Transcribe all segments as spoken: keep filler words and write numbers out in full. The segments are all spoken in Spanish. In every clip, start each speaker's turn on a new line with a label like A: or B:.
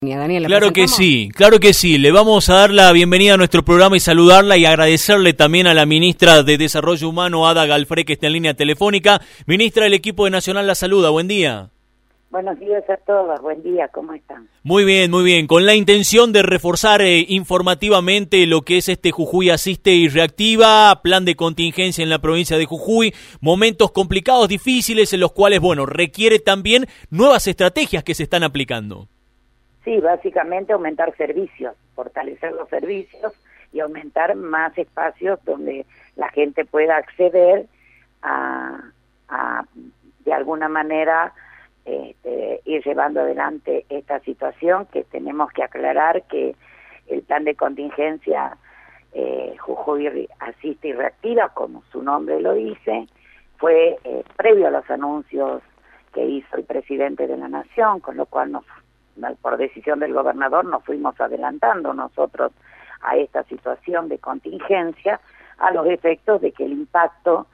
A: Daniela,
B: claro que sí, claro que sí. Le vamos a dar la bienvenida a nuestro programa y saludarla y agradecerle también a la ministra de Desarrollo Humano, Ada Galfré, que está en línea telefónica. Ministra, el equipo de Nacional la saluda, buen día.
C: Buenos días a todos, buen día, ¿cómo están?
B: Muy bien, muy bien. Con la intención de reforzar eh, informativamente lo que es este Jujuy Asiste y Reactiva, plan de contingencia en la provincia de Jujuy, momentos complicados, difíciles, en los cuales, bueno, requiere también nuevas estrategias que se están aplicando.
C: Sí, básicamente aumentar servicios, fortalecer los servicios y aumentar más espacios donde la gente pueda acceder a, a de alguna manera, Este, ir llevando adelante esta situación, que tenemos que aclarar que el plan de contingencia eh, Jujuy Asiste y Reactiva, como su nombre lo dice, fue eh, previo a los anuncios que hizo el presidente de la Nación, con lo cual nos, por decisión del gobernador nos fuimos adelantando nosotros a esta situación de contingencia, a los efectos de que el impacto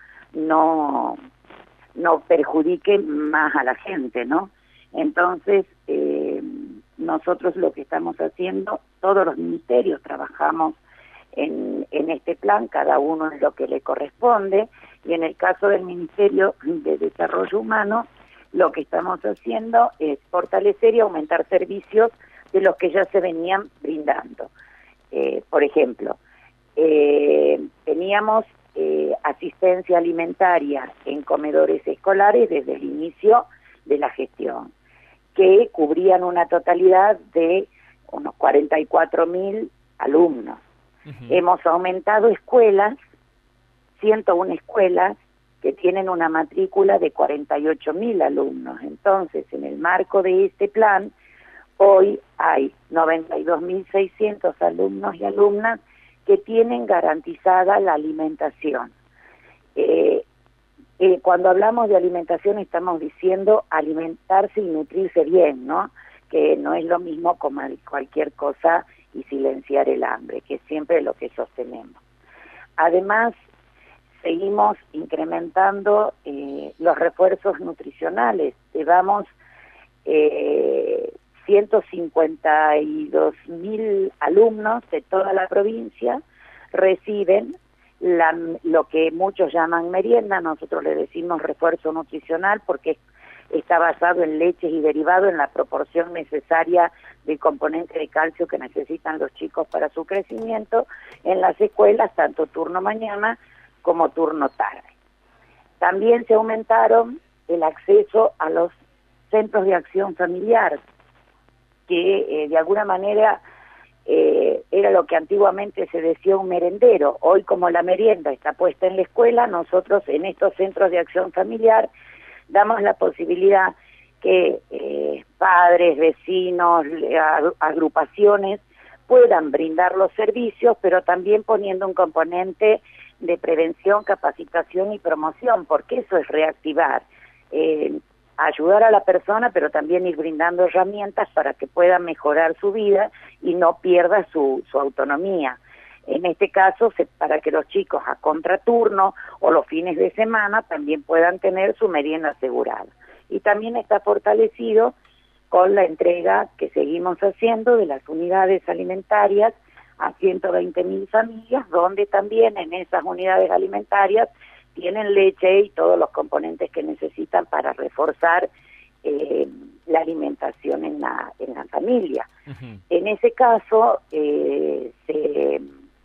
C: no no perjudique más a la gente, ¿no? Entonces, eh, nosotros lo que estamos haciendo, todos los ministerios trabajamos en, en este plan, cada uno en lo que le corresponde, y en el caso del Ministerio de Desarrollo Humano, lo que estamos haciendo es fortalecer y aumentar servicios de los que ya se venían brindando. Eh, por ejemplo, eh, teníamos Eh, asistencia alimentaria en comedores escolares desde el inicio de la gestión, que cubrían una totalidad de unos cuarenta y cuatro mil alumnos. Uh-huh. Hemos aumentado escuelas, ciento una escuelas, que tienen una matrícula de cuarenta y ocho mil alumnos. Entonces, en el marco de este plan, hoy hay noventa y dos mil seiscientos alumnos y alumnas que tienen garantizada la alimentación. Eh, eh, cuando hablamos de alimentación estamos diciendo alimentarse y nutrirse bien, ¿no? Que no es lo mismo comer cualquier cosa y silenciar el hambre, que es siempre lo que sostenemos. Además, seguimos incrementando eh, los refuerzos nutricionales. Llevamos eh, ciento cincuenta y dos mil alumnos de toda la provincia reciben la, lo que muchos llaman merienda, nosotros le decimos refuerzo nutricional porque está basado en leches y derivados en la proporción necesaria del componente de calcio que necesitan los chicos para su crecimiento en las escuelas, tanto turno mañana como turno tarde. También se aumentaron el acceso a los centros de acción familiar, que eh, de alguna manera eh, era lo que antiguamente se decía un merendero. Hoy, como la merienda está puesta en la escuela, nosotros en estos centros de acción familiar damos la posibilidad que eh, padres, vecinos, agrupaciones puedan brindar los servicios, pero también poniendo un componente de prevención, capacitación y promoción, porque eso es reactivar. Eh, ayudar a la persona, pero también ir brindando herramientas para que pueda mejorar su vida y no pierda su, su autonomía. En este caso, se, para que los chicos a contraturno o los fines de semana también puedan tener su merienda asegurada. Y también está fortalecido con la entrega que seguimos haciendo de las unidades alimentarias a ciento veinte mil familias, donde también en esas unidades alimentarias tienen leche y todos los componentes que necesitan para reforzar eh, la alimentación en la, en la familia. Uh-huh. En ese caso, eh, se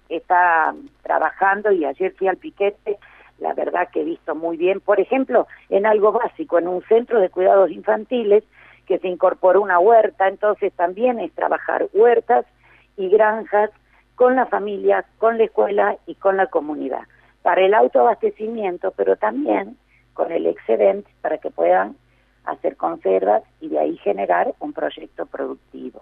C: está trabajando, y ayer fui al piquete, la verdad que he visto muy bien, por ejemplo, en algo básico, en un centro de cuidados infantiles, que se incorporó una huerta, entonces también es trabajar huertas y granjas con la familia, con la escuela y con la comunidad, para el autoabastecimiento, pero también con el excedente para que puedan hacer conservas y de ahí generar un proyecto productivo.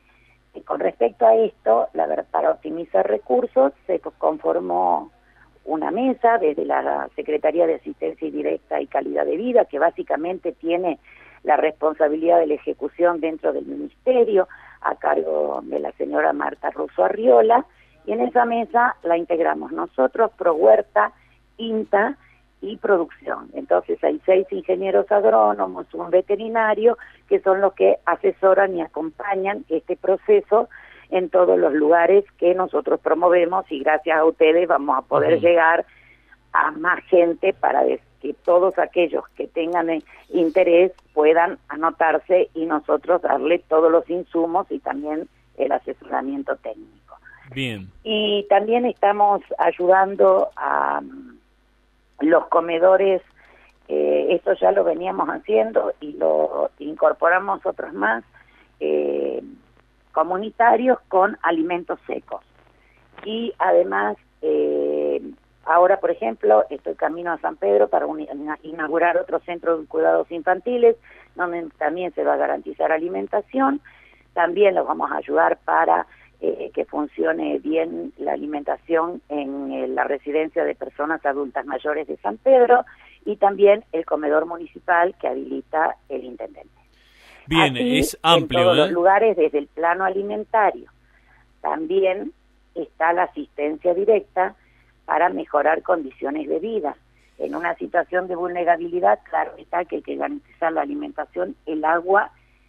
C: Y con respecto a esto, la verdad, para optimizar recursos, se conformó una mesa desde la Secretaría de Asistencia Directa y Calidad de Vida, que básicamente tiene la responsabilidad de la ejecución dentro del ministerio, a cargo de la señora Marta Russo Arriola, y en esa mesa la integramos nosotros, Pro Huerta, INTA y producción. Entonces hay seis ingenieros agrónomos, un veterinario, que son los que asesoran y acompañan este proceso en todos los lugares que nosotros promovemos, y gracias a ustedes vamos a poder uh-huh. llegar a más gente para que todos aquellos que tengan interés puedan anotarse y nosotros darle todos los insumos y también el asesoramiento técnico.
B: Bien.
C: Y también estamos ayudando a los comedores, eh, esto ya lo veníamos haciendo y lo incorporamos otros más, eh, comunitarios con alimentos secos. Y además, eh, ahora, por ejemplo, estoy camino a San Pedro para un, inaugurar otro centro de cuidados infantiles, donde también se va a garantizar alimentación. También los vamos a ayudar para eh, que funcione bien la alimentación en eh, la residencia de personas adultas mayores de San Pedro, y también el comedor municipal que habilita el intendente.
B: Bien,
C: Así,
B: es amplio.
C: En todos
B: ¿eh?
C: los lugares, desde el plano alimentario, también está la asistencia directa para mejorar condiciones de vida. En una situación de vulnerabilidad, claro está que hay que garantizar la alimentación, el agua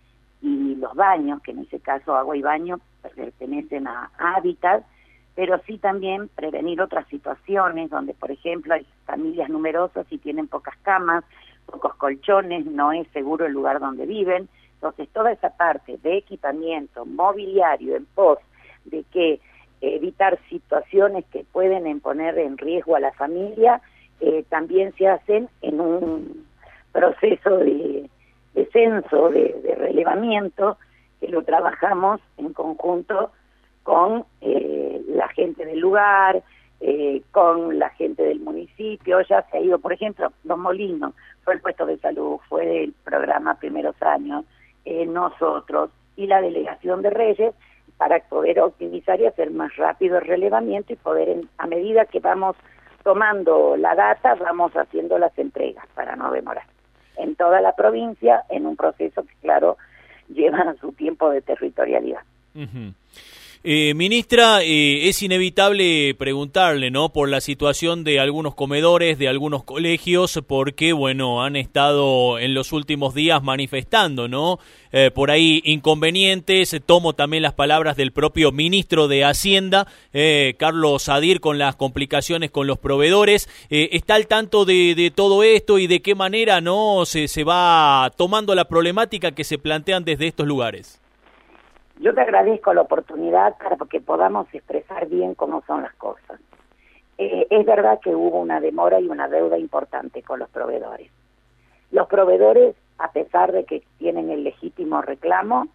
C: y los baños, que en ese caso agua y baño pertenecen a hábitat, pero sí también prevenir otras situaciones donde, por ejemplo, hay familias numerosas y tienen pocas camas, pocos colchones, no es seguro el lugar donde viven. Entonces, toda esa parte de equipamiento, mobiliario, en pos de que evitar situaciones que pueden poner en riesgo a la familia, eh, también se hacen en un proceso de, de censo, de, de relevamiento, que lo trabajamos en conjunto con eh, la gente del lugar, eh, con la gente del municipio. Ya se ha ido, por ejemplo, Los Molinos, fue el puesto de salud, fue el programa Primeros Años, eh, nosotros y la Delegación de Reyes, para poder optimizar y hacer más rápido el relevamiento y poder, en, a medida que vamos tomando la data, vamos haciendo las entregas para no demorar. En toda la provincia, en un proceso que, claro, lleva su tiempo de territorialidad.
B: Uh-huh. Eh, ministra, eh, es inevitable preguntarle, ¿no?, por la situación de algunos comedores, de algunos colegios, porque, bueno, han estado en los últimos días manifestando, ¿no?, eh, por ahí inconvenientes. Tomo también las palabras del propio ministro de Hacienda, eh, Carlos Sadir, con las complicaciones con los proveedores. Eh, ¿Está al tanto de, de todo esto y de qué manera, no, se, se va tomando la problemática que se plantean desde estos lugares?
C: Yo te agradezco la oportunidad para que podamos expresar bien cómo son las cosas. Eh, es verdad que hubo una demora y una deuda importante con los proveedores. Los proveedores, a pesar de que tienen el legítimo reclamo,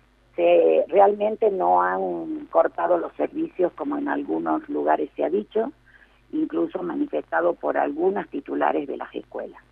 C: se, realmente no han cortado los servicios como en algunos lugares se ha dicho, incluso manifestado por algunas titulares de las escuelas.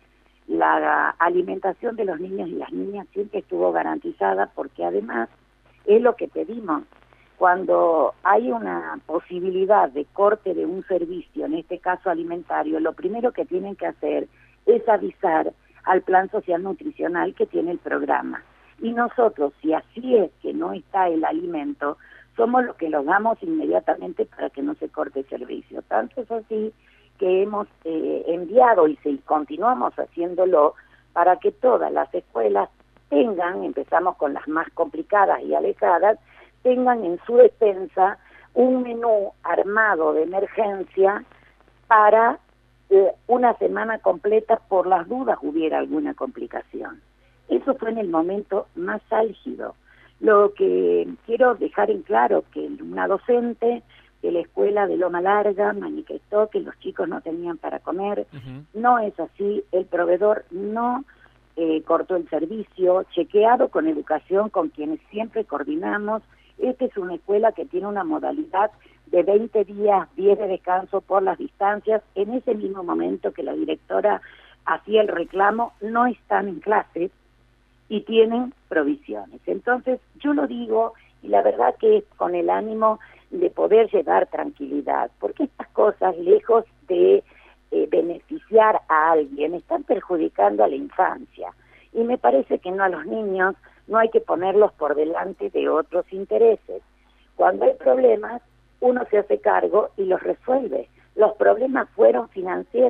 C: La alimentación de los niños y las niñas siempre estuvo garantizada, porque además es lo que pedimos. Cuando hay una posibilidad de corte de un servicio, en este caso alimentario, lo primero que tienen que hacer es avisar al plan social nutricional que tiene el programa. Y nosotros, si así es que no está el alimento, somos los que lo damos inmediatamente para que no se corte el servicio. Tanto es así que hemos eh, enviado y si continuamos haciéndolo para que todas las escuelas tengan, empezamos con las más complicadas y alejadas, tengan en su despensa un menú armado de emergencia para eh, una semana completa, por las dudas hubiera alguna complicación. Eso fue en el momento más álgido. Lo que quiero dejar en claro, que una docente de la escuela de Loma Larga manifestó que los chicos no tenían para comer. Uh-huh. No es así, el proveedor no Eh, cortó el servicio, chequeado con educación, con quienes siempre coordinamos. Esta es una escuela que tiene una modalidad de veinte días, diez de descanso por las distancias. En ese mismo momento que la directora hacía el reclamo, no están en clases y tienen provisiones. Entonces, yo lo digo, y la verdad que es con el ánimo de poder llevar tranquilidad, porque estas cosas, lejos de Eh, beneficiar a alguien, están perjudicando a la infancia, y me parece que no, a los niños no hay que ponerlos por delante de otros intereses. Cuando hay problemas, uno se hace cargo y los resuelve. Los problemas fueron financieros,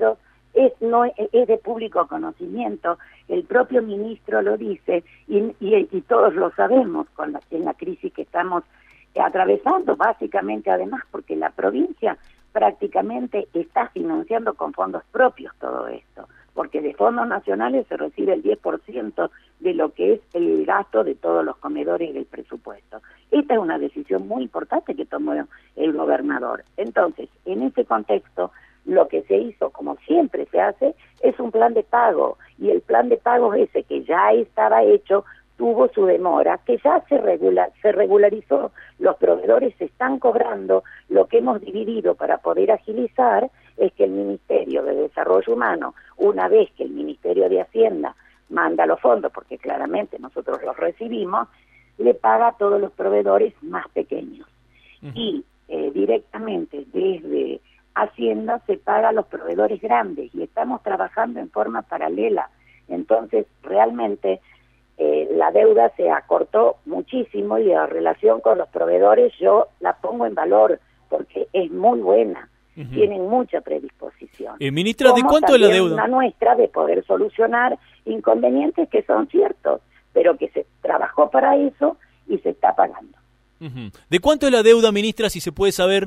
C: es, no, es de público conocimiento, el propio ministro lo dice y, y, y todos lo sabemos con la, en la crisis que estamos atravesando, básicamente además porque la provincia prácticamente está financiando con fondos propios todo esto, porque de fondos nacionales se recibe el diez por ciento de lo que es el gasto de todos los comedores del presupuesto. Esta es una decisión muy importante que tomó el gobernador. Entonces, en ese contexto, lo que se hizo, como siempre se hace, es un plan de pago, y el plan de pago ese que ya estaba hecho tuvo su demora, que ya se regula, se regularizó, los proveedores se están cobrando. Lo que hemos dividido para poder agilizar es que el Ministerio de Desarrollo Humano, una vez que el Ministerio de Hacienda manda los fondos, porque claramente nosotros los recibimos, le paga a todos los proveedores más pequeños. Uh-huh. Y eh, directamente desde Hacienda se paga a los proveedores grandes, y estamos trabajando en forma paralela. Entonces, realmente eh, la deuda se acortó muchísimo, y la relación con los proveedores yo la pongo en valor porque es muy buena. Uh-huh. Tienen mucha predisposición.
B: Eh, ministra, ¿de cuánto es la deuda?
C: La nuestra de poder solucionar inconvenientes que son ciertos, pero que se trabajó para eso y se está pagando.
B: Uh-huh. ¿De cuánto es la deuda, ministra, si se puede saber?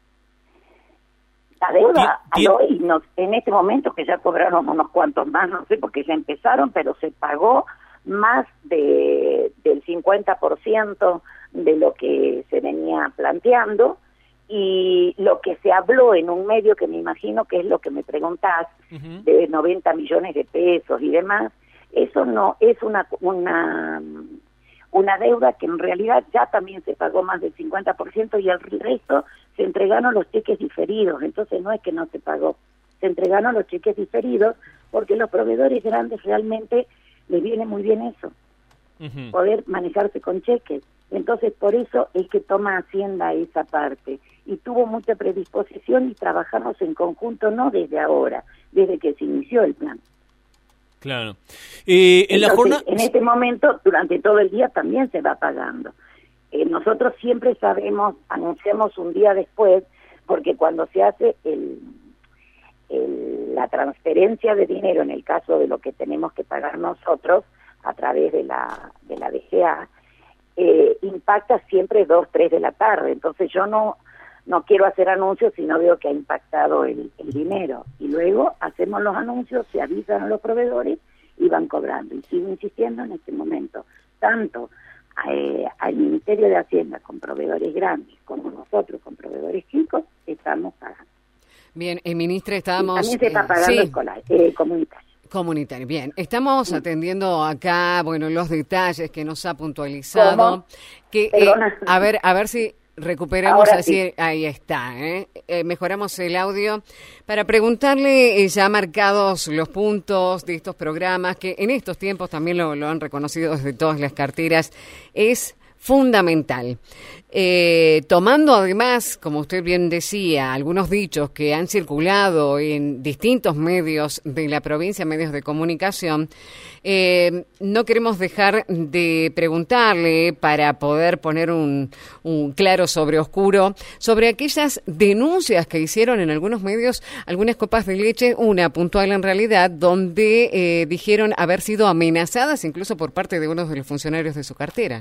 C: La deuda, al hoy, no, en este momento que ya cobraron unos cuantos más, no sé, porque ya empezaron, pero se pagó más de del cincuenta por ciento de lo que se venía planteando, y lo que se habló en un medio que me imagino que es lo que me preguntás, uh-huh, de noventa millones de pesos y demás, eso no es una una una deuda que en realidad ya también se pagó más del cincuenta por ciento, y el resto se entregaron los cheques diferidos. Entonces no es que no se pagó, se entregaron los cheques diferidos porque los proveedores grandes realmente les viene muy bien eso, uh-huh, poder manejarse con cheques. Entonces por eso es que toma Hacienda esa parte, y tuvo mucha predisposición, y trabajamos en conjunto no desde ahora, desde que se inició el plan.
B: Claro. Eh, en
C: Entonces,
B: la jornada...
C: en este momento, durante todo el día también se va pagando. Eh, nosotros siempre sabemos, anunciamos un día después, porque cuando se hace el, el, la transferencia de dinero, en el caso de lo que tenemos que pagar nosotros a través de la de la D G A, eh, impacta siempre dos, tres de la tarde. Entonces yo no no quiero hacer anuncios si no veo que ha impactado el, el dinero. Y luego hacemos los anuncios, se avisan a los proveedores y van cobrando. Y sigo insistiendo en este momento, tanto eh, al Ministerio de Hacienda con proveedores grandes como nosotros con proveedores chicos, estamos pagando.
A: Bien, eh, ministra, estábamos...
C: Y también se está pagando
A: eh, sí.
C: escolar, eh, comunitario.
A: Comunitario, bien. Estamos sí. atendiendo acá, bueno, los detalles que nos ha puntualizado.
C: ¿Cómo?
A: Que, eh, a ver, a ver si... Recuperamos
C: Ahora
A: así,
C: sí.
A: Ahí está, ¿eh? Eh, mejoramos el audio para preguntarle eh, ya marcados los puntos de estos programas, que en estos tiempos también lo, lo han reconocido desde todas las carteras, es fundamental. Eh, tomando además, como usted bien decía, algunos dichos que han circulado en distintos medios de la provincia, medios de comunicación, eh, no queremos dejar de preguntarle para poder poner un, un claro sobre oscuro sobre aquellas denuncias que hicieron en algunos medios algunas copas de leche, una puntual en realidad, donde eh, dijeron haber sido amenazadas incluso por parte de uno de los funcionarios de su cartera.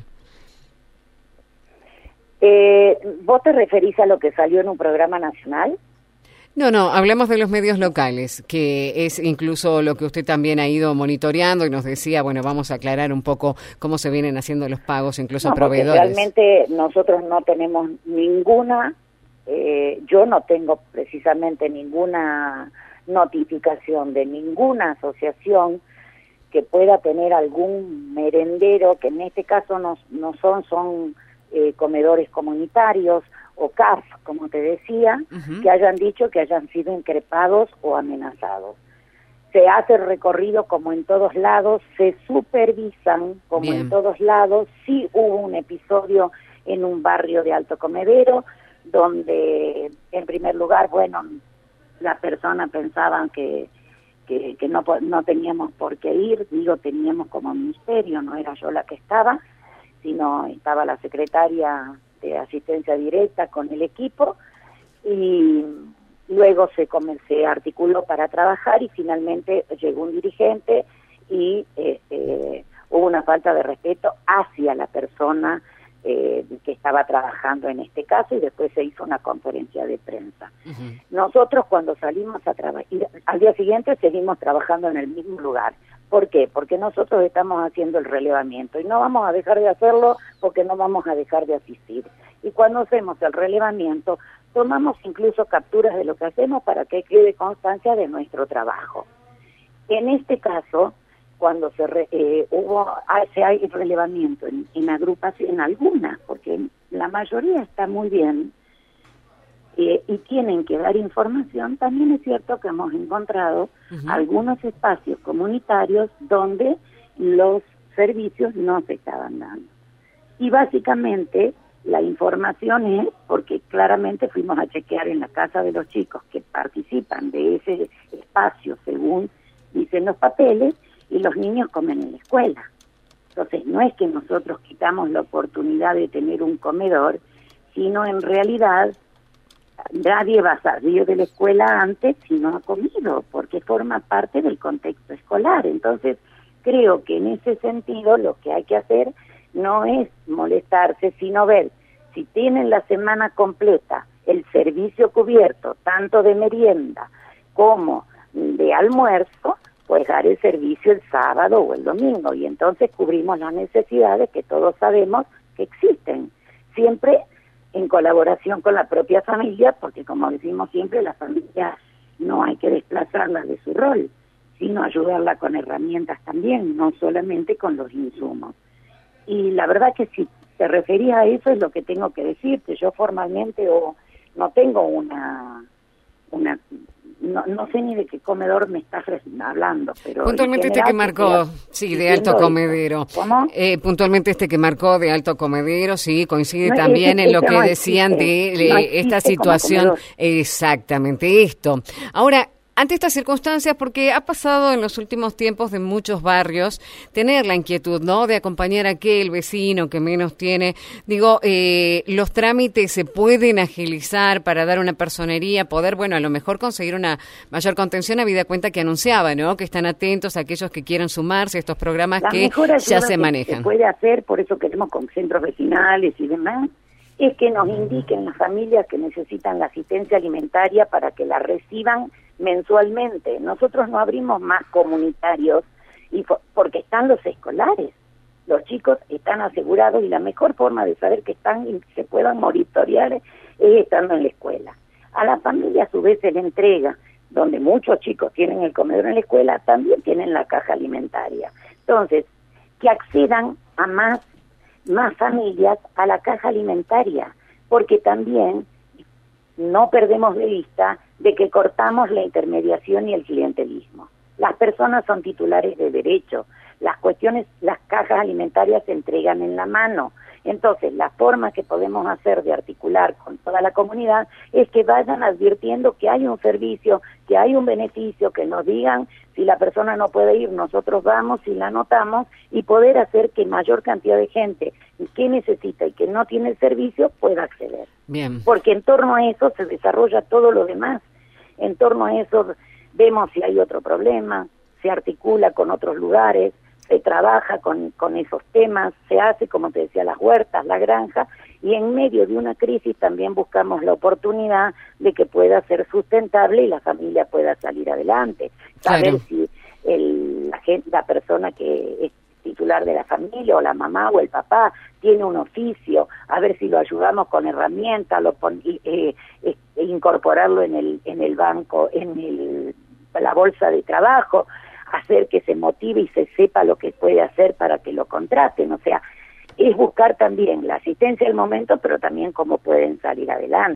C: Eh, ¿Vos te referís a lo que salió en un programa nacional?
A: No, no, hablamos de los medios locales, que es incluso lo que usted también ha ido monitoreando y nos decía, bueno, vamos a aclarar un poco cómo se vienen haciendo los pagos, incluso
C: no,
A: a proveedores.
C: Realmente nosotros no tenemos ninguna, eh, yo no tengo precisamente ninguna notificación de ninguna asociación que pueda tener algún merendero, que en este caso no, no son, son eh, comedores comunitarios o C A F, como te decía, uh-huh, que hayan dicho que hayan sido increpados o amenazados. Se hace el recorrido como en todos lados, se supervisan como Bien. en todos lados. Sí hubo un episodio en un barrio de Alto Comedero, donde en primer lugar, bueno, las personas pensaban que, que, que no, no teníamos por qué ir, digo teníamos como ministerio, no era yo la que estaba, sino estaba la secretaria de asistencia directa con el equipo, y, luego se, se articuló para trabajar y finalmente llegó un dirigente y eh, eh, hubo una falta de respeto hacia la persona eh, que estaba trabajando en este caso, y después se hizo una conferencia de prensa. Uh-huh. Nosotros cuando salimos a trabajar, al día siguiente seguimos trabajando en el mismo lugar. ¿Por qué? Porque nosotros estamos haciendo el relevamiento y no vamos a dejar de hacerlo porque no vamos a dejar de asistir. Y cuando hacemos el relevamiento, tomamos incluso capturas de lo que hacemos para que quede constancia de nuestro trabajo. En este caso, cuando se re, eh, hubo se hay relevamiento en, en agrupación, en algunas, porque la mayoría está muy bien, Eh, y tienen que dar información, también es cierto que hemos encontrado uh-huh. algunos espacios comunitarios donde los servicios no se estaban dando. Y básicamente la información es, porque claramente fuimos a chequear en la casa de los chicos que participan de ese espacio según dicen los papeles, y los niños comen en la escuela. Entonces no es que nosotros quitamos la oportunidad de tener un comedor, sino en realidad nadie va a salir de la escuela antes si no ha comido, porque forma parte del contexto escolar. Entonces, creo que en ese sentido lo que hay que hacer no es molestarse, sino ver si tienen la semana completa el servicio cubierto, tanto de merienda como de almuerzo, pues dar el servicio el sábado o el domingo, y entonces cubrimos las necesidades que todos sabemos que existen. Siempre en colaboración con la propia familia, porque como decimos siempre, la familia no hay que desplazarla de su rol, sino ayudarla con herramientas también, no solamente con los insumos. Y la verdad que si te refería a eso es lo que tengo que decirte. Yo formalmente o no tengo una... una no, no sé ni de qué comedor me estás hablando, pero
A: puntualmente este que marcó, sí, de alto comedero.
C: ¿Cómo?
A: Eh, puntualmente este que marcó de alto comedero, sí, coincide no, también en lo que no decían existe, de, de no esta situación, exactamente esto. Ahora, ante estas circunstancias, porque ha pasado en los últimos tiempos de muchos barrios tener la inquietud, ¿no?, de acompañar a aquel vecino que menos tiene. Digo, eh, los trámites se pueden agilizar para dar una personería, poder, bueno, a lo mejor conseguir una mayor contención, habida cuenta que anunciaba, ¿no?, que están atentos a aquellos que quieran sumarse a estos programas la que ya se manejan.
C: Se puede hacer, por eso queremos con centros vecinales y demás, es que nos indiquen las familias que necesitan la asistencia alimentaria para que la reciban mensualmente. Nosotros no abrimos más comunitarios y porque están los escolares. Los chicos están asegurados y la mejor forma de saber que están y se puedan monitorear es estando en la escuela. A la familia a su vez se le entrega, donde muchos chicos tienen el comedor en la escuela, también tienen la caja alimentaria. Entonces, que accedan a más más familias a la caja alimentaria, porque también no perdemos de vista de que cortamos la intermediación y el clientelismo. Las personas son titulares de derecho, las cuestiones, las cajas alimentarias se entregan en la mano. Entonces, la forma que podemos hacer de articular con toda la comunidad es que vayan advirtiendo que hay un servicio, que hay un beneficio, que nos digan si la persona no puede ir, nosotros vamos y la anotamos, y poder hacer que mayor cantidad de gente que necesita y que no tiene el servicio pueda acceder.
A: Bien.
C: Porque en torno a eso se desarrolla todo lo demás. En torno a eso vemos si hay otro problema, se articula con otros lugares, se trabaja con, con esos temas, se hace, como te decía, las huertas, la granja, y en medio de una crisis también buscamos la oportunidad de que pueda ser sustentable y la familia pueda salir adelante. Saber
A: claro.
C: si el, la, gente, la persona que es titular de la familia, o la mamá o el papá, tiene un oficio, a ver si lo ayudamos con herramientas, lo pon, eh, eh, incorporarlo en el, en el banco, en el, la bolsa de trabajo, hacer que se motive y se sepa lo que puede hacer para que lo contraten. O sea, es buscar también la asistencia del momento, pero también cómo pueden salir adelante.